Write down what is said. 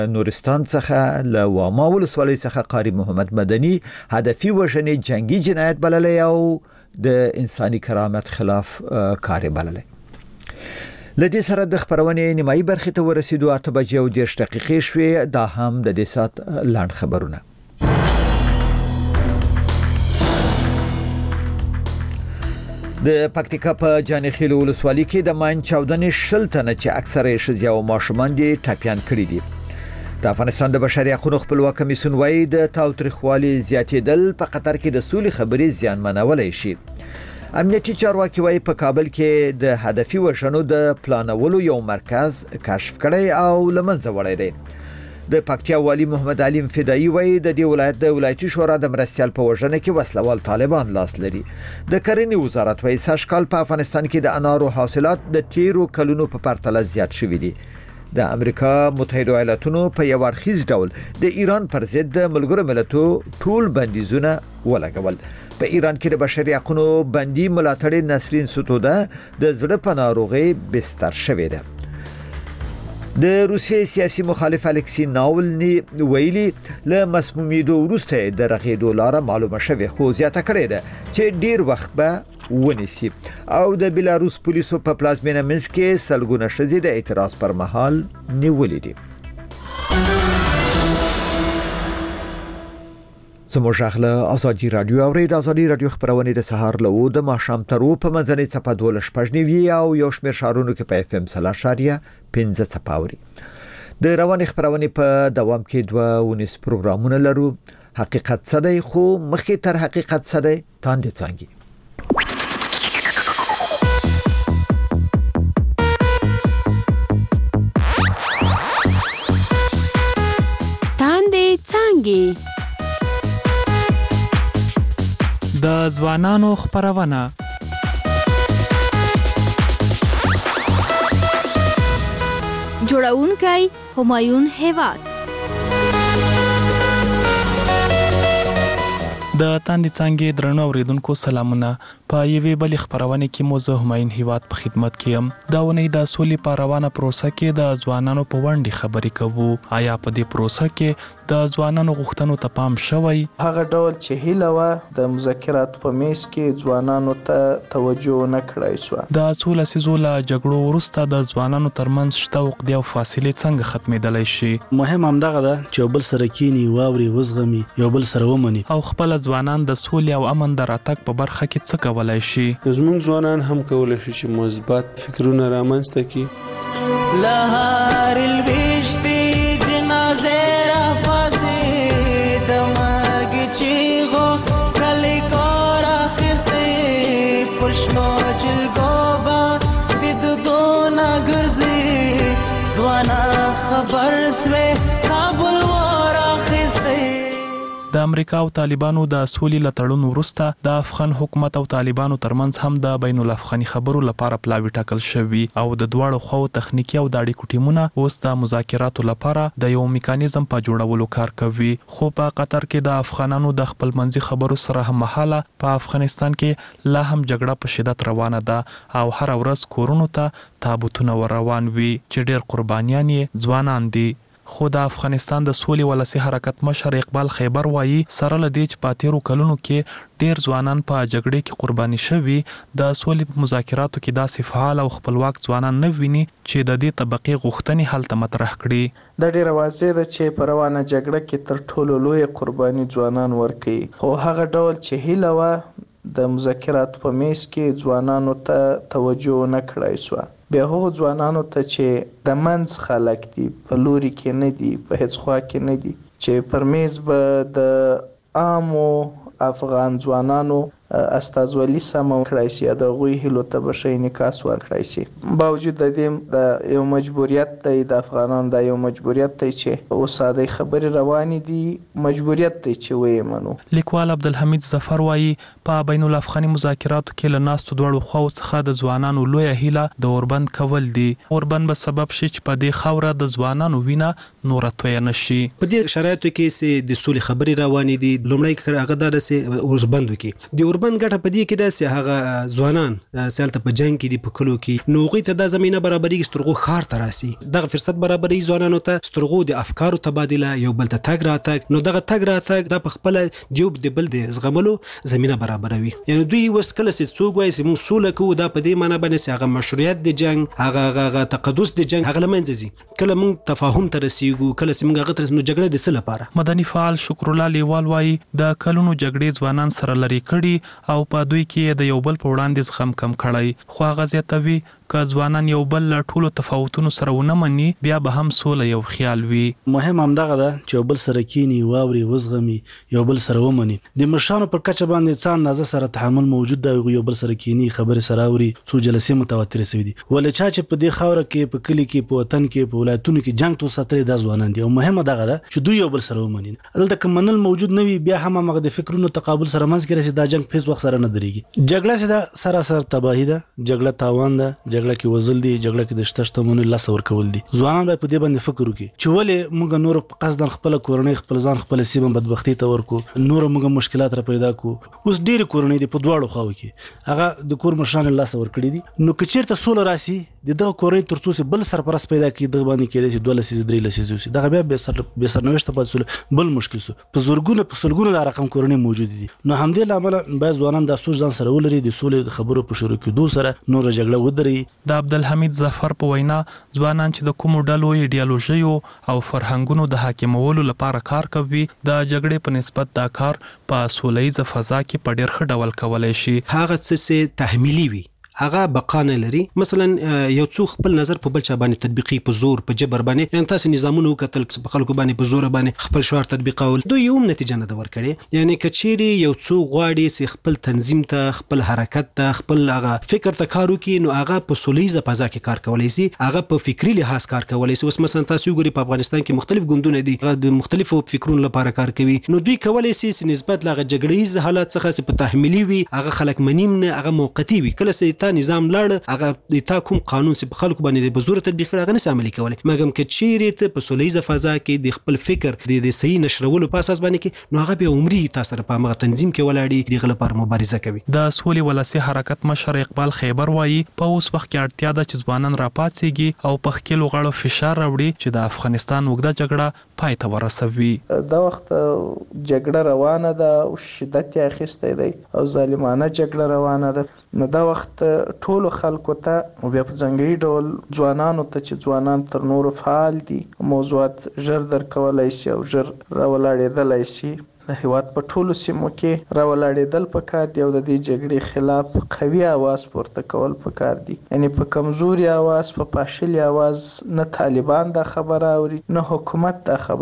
نورستان څخه له واما ولسوالۍ څخه قاری محمد مدني هدفي وژنې جنگي جنایت بللی او د انساني کرامت خلاف کار بللی. لدې سره د خبرونې نیمایي برخې ته ورسېدو 8:10 شوې. دا هم د دې سات لاند خبرونه. د پکتیکا په جانخیل ولسوالۍ کې د ماین چاودنې 10 تنه چې اکثره ښځې او ماشومان دي ټاپیان کړي دي. د افغانستان د بشري حقوقو خپلواک کمیسیون وايي د تاوتریخوالي زیاتېدل په قطر کې د سولې خبرې زیانمنولای شي. امنیتي چارواکي وايي په کابل کې د هدفي وژنو د پلانولو یو مرکز کشف کړی او لمنځه وړی دی. د پکتیا والی محمد علیم فدایی وايي د دې ولایت د ولایتي شورا د مرستيال په وژنه کې وسلوال طالبان لاس لري. د کرنې وزارت وايي سږکال په افغانستان کې د انارو حاصلات د تیرو کلونو په پرتله زیات شوي دي. د امریکا متحده ایالاتونو په یو اړخیز ډول د ایران پر ضد د ملګرو ملتونو ټول بندیزونه ولګول. په ایران کې د بشري حقوقو بندي ملاتړ نسرین ستوده د زړه په ناروغۍ بستر شوې ده. د روسیې سیاسي مخالف الکسی ناولني ویلي له مسمومیدو وروسته د رغېدو لاره معلومه شوه خو زیاته کړې ده چې ډیر وخت به ونیسي. او د بلاروس پولیسو په پلازمینه منسک کې سلګونه ښځې د اعتراض پر مهال نیولې دي. زموږ غله ازادي رادیو او د ازادي رادیو خبرونه د سهار له د ماښام ترو په منځنۍ څپه 12 او یو شمېر شهرونو کې په اف ام 3.15 څپاوري. د روان خبرونه په دوام کې 2 پروګرامونه لرو. حقیقت څه دی خو مخکې تر حقیقت څه دی تاندې څنګه. تاندې څنګه د ځوانانو خبرونه. جوړونکی همایون هیواد. د تاندې څنګه درنو اوریدونکو سلامونه. په یوې بلې خبرونه کې مو زه همایون هیواد په خدمت کې یم. دا ونې د سولې په روانه پروسه کې د ځوانانو په وړاندې خبرې کوو. آیا په دې پروسه کې د ځوانانو غوښتنو ته پام شوی؟ هغه ډول چې هیله و د مذاکرات په میز کې ځوانانو ته توجه نه کړای شو. د سولې سیزوله جګړو وروسته د ځوانانو ترمنځ شتوق دی او فاصله څنګه ختمېدلای شي؟ مهم همدغه ده چې بل سره کینی واوري وزغمي یو بل سره ومني او خپل ځوانان د سولې او امن د راتګ په برخه کې څه کولای شي؟ زموږ ځوانان هم کولای شي چې مثبت فکرونه رامنځته کړي. لهار الوشتي جنازه را پاسې د مرګ چیغو کلی کور اخیستې پښنو جلګوبا د دونه ګرځي ځوانا خبر سوې کابل ور اخیستې. د امریکا او طالبانو د سولې لټړون وروسته د افغان حکومت او طالبانو ترمنځ هم د بین الافغاني خبرو لپاره پلاوی ټاکل شوی او د دواړو خو تخنیکی او د اړیکو ټیمونه اوس د مذاکراتو لپاره د یو میکانیزم په جوړولو کار کوي. خو په قطر کې د افغانانو د خپلمنځي خبرو سره هم مهاله په افغانستان کې لا هم جګړه په شدت روانه ده او هر ورځ کورونو ته تابوتونه ور روان وي چې ډېر قربانیان یې ځوانان دي. خو د افغانستان د سولې ولسی حرکت مشر اقبال خیبر وایي سره لدې چې په تیرو کلونو کې ډیر ځوانان په جګړې کې قرباني شوي د سولې مذاکراتو کې داسې فعال او خپلواک ځوانان نه ویني چې د دې طبقه غوښتنې حل ته مطرح کړي. د ډیر واضح ده چې په روانه جګړه کې تر ټولو لوی قرباني ځوانان ورکړي. خو هغه ډول چې هیله و د مذاکرات په میز کې ځوانانو ته توجه نه کړای شو. بیا هغو ځوانانو ته چې د منځ خلک دي په لوري کې نه دي په هیڅ خوا کې نه دي چې پر میز به د عامو افغان ځوانانو استازولي سمه کړای شي د غوي هلو ته به شي نکاس ورکړای شي. باوجود د دې د یو مجبوریت دی د افغانانو د یو مجبوریت دی چې اوساده خبرې روانې دي مجبوریت دی چې وې منو. لیکوال عبدالحمید ظفر وایي په بین الافغاني مذاکراتو کې له ناستو دوړو خو څخه د ځوانانو لوی هیله د اوربند کول دي. اوربند به سبب شي چې په دې خوره د ځوانانو وینه نور توی نشي. په دې شرایطو کې چې د سولې خبرې روانې دي لومړی هغه د اوربند کې د غالبا ګټه په دې کې ده چې هغه ځوانان سالته په جنگ کې دي په کلو کې نو هغوی ته دا زمینه برابرېږي سترغو ښار ته راسي دغه فرصت برابرېږي ځوانانو ته سترغو د افکارو تبادله یو بل ته تګ راتګ نو دغه تګ راتګ دا په خپله دیو د بل د زغملو زمینه برابروي یعنی دوی اوس کله چې څوک وایي چې موږ سوله کوو دا په دې معنی باندې چې هغه مشروعیت د جنګ هغه تقدس د جنګ هغه له منځه ځي کله موږ تفاهم ته رسیږو کله چې موږ هغه ته نو جګړه د څه لپاره مدني فعال شکر الله لیوال وایي د کلونو جګړې ځوانان سره لري کړي او په دوی کې د یو بل په وړاندې زغم کم کړی خو هغه زیاتوي که ځوانان یو بل له ټولو تفاوتونو سره ونه مني بیا به هم سوله یو خیال وي مهم همدغه ده چې یو بل سره کینی واوري وزغمي یو بل سره ومني د مشرانو پر کچه باندې څان اندازه سره تحمل موجود دی یو بل سره کینی خبرې سره اوري څو جلسې متواتر شوي دي ولې چې په دې خاوره کې په کلی کې په وطن کې په ولایتونو کې جنگ تو ساتري د ځوانان دي او مهمه دغه ده چې دوی یو بل سره ومني دلته کوم منل موجود نه وي بیا هم هغه د فکرونو تقابل سره منځ کې رسي دا جنگ په وخت سره نه درېږي جګړه سره تباہی ده جګړه تاوان ده جګړه کې وزل دي جګړه کې د شتشتمونو لاس ورکول دي ځوانان به په دې باندې فکر وکړي چې ولې موږ نور په قصد خپل کورنۍ خپل ځان خپل سیمه بدبختی ته ورکو نور موږ مشکلات را پیدا کو اوس ډېر کورنۍ دي په دواړو خواو کې هغه د کور مشران لاس ورکړي دي نو کچیرته سول راسي دغه کورنۍ ترڅو بل سرپرست پیدا کړي د باندې کېدای چې 2 لسیز 3 لسیز دغه بیا به سرنوشت پاتې بل مشکل سو په زورګونه په سلګونه لا رقم کورنۍ موجود دي نو همدې لامل به ځوانان د سوچ ځان سره ولري د سولې خبرو په شروع کې سره نور جګړه ودري د عبدالحمید ظفر په وینا ځوانان چې د کومو ډلو ایډیالوژیو او فرهنګونو د حاکمولو لپاره کار کوي د جګړې په نسبت دا کار په سولهییزه فضا کې په ډېر ښه ډول کولی شي هغه څه چې تحمیلي وي هغه بقا نه لري مثلا یو څو خپل نظر په بل چا باندې تطبیقي په زور په جبر باندې یعنی تاسو نظامونه وکتل په خلکو باندې په زور باندې خپل شعار تطبیقول دوی یو نتیجه نه ورکړي یعنی کچيري یو څو غواړي چې خپل تنظیم ته خپل حرکت ته خپل هغه فکر ته کار وکړي نو هغه په سولهییزه فضا کې کار کولای شي هغه په فکری لحاظ کار کولای شي اوس مثلا تاسو ګوري په افغانستان کې مختلف ګوندونه دي د مختلفو فکرونو لپاره کار کوي نو دوی کولای شي چې نسبت لغه جګړیز حالات څخه په تحمیلي وي هغه خلک منیم نه هغه موقتی وي کله چې تا نظام لاړ هغه د تا کوم قانون چې په خلکو باندې په زور تطبیق کړي هغه نه عملي کولی مګم که چیرې ته په سولهییزه فضا کې د خپل فکر د صحیح نشرولو په اساس باندې کې نو هغه به عمري تاسو سره په هغه تنظیم کې ولاړی دغه لپاره مبارزه کوي د سولې ولسی حرکت مشر اقبال خیبر وایي په اوس وخت کې اړتیا ده چې ځوانان راپاتېږي او په خپل غړو فشار راوړي چې د افغانستان وګړه جګړه پای ته ورسوي دا وخت جګړه روانه ده او شدت یې اخیستی دی او ظالمانه جګړه روانه ده نو دا وخت ټولو خلکو ته او بیا په ځانګړي ډول ځوانانو ته چې ځوانان تر نورو فعال دي موضوعات ژر درک کولی شي او ژر راولاړېدلی شي د هیواد په ټولو سیمو کې راولاړېدل پکار دي او د دې جګړې خلاف قوي اواز پورته کول پکار دي یعنی په کمزوري اواز په پاشلي اواز نه طالبان دا خبره اوري نه حکومت دا خبره